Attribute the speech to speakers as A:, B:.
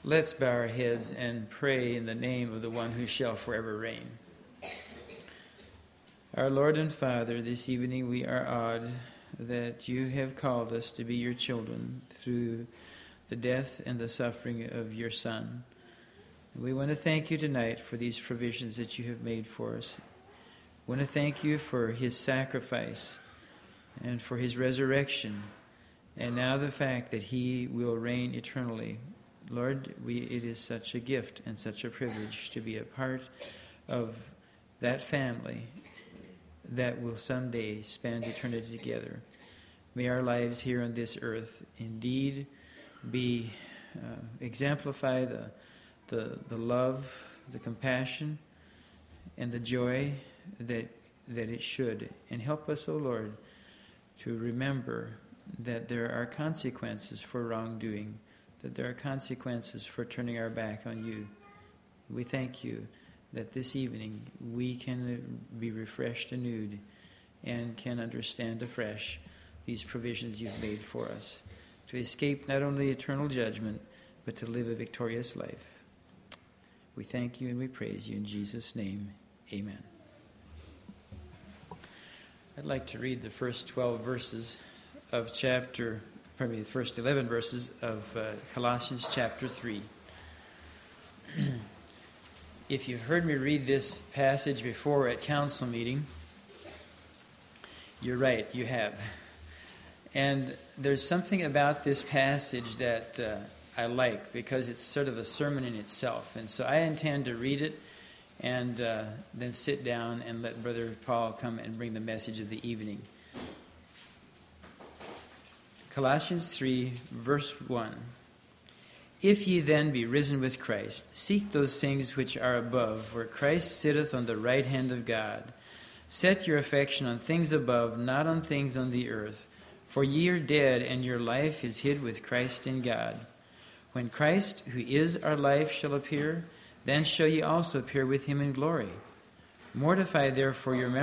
A: Let's bow our heads and pray in the name of the one who shall forever reign. Our Lord and Father, this evening we are awed that you have called us to be your children through the death and the suffering of your Son. We want to thank you tonight for these provisions that you have made for us. We want to thank you for his sacrifice and for his resurrection, and now the fact that he will reign eternally. Lord, it is such a gift and such a privilege to be a part of that family that will someday spend eternity together. May our lives here on this earth indeed be exemplify the love, the compassion, and the joy that it should. And help us, O Lord, to remember that there are consequences for wrongdoing, that there are consequences for turning our back on you. We thank you that this evening we can be refreshed anew and can understand afresh these provisions you've made for us, to escape not only eternal judgment, but to live a victorious life. We thank you and we praise you in Jesus' name. Amen. I'd like to read the first 12 verses of the first 11 verses of Colossians chapter 3. If you've heard me read this passage before at council meeting, you're right, you have. And there's something about this passage that I like, because it's sort of a sermon in itself. And so I intend to read it and then sit down and let Brother Paul come and bring the message of the evening. Colossians 3, verse 1. If ye then be risen with Christ, seek those things which are above, where Christ sitteth on the right hand of God. Set your affection on things above, not on things on the earth. For ye are dead, and your life is hid with Christ in God. When Christ, who is our life, shall appear, then shall ye also appear with him in glory. Mortify therefore your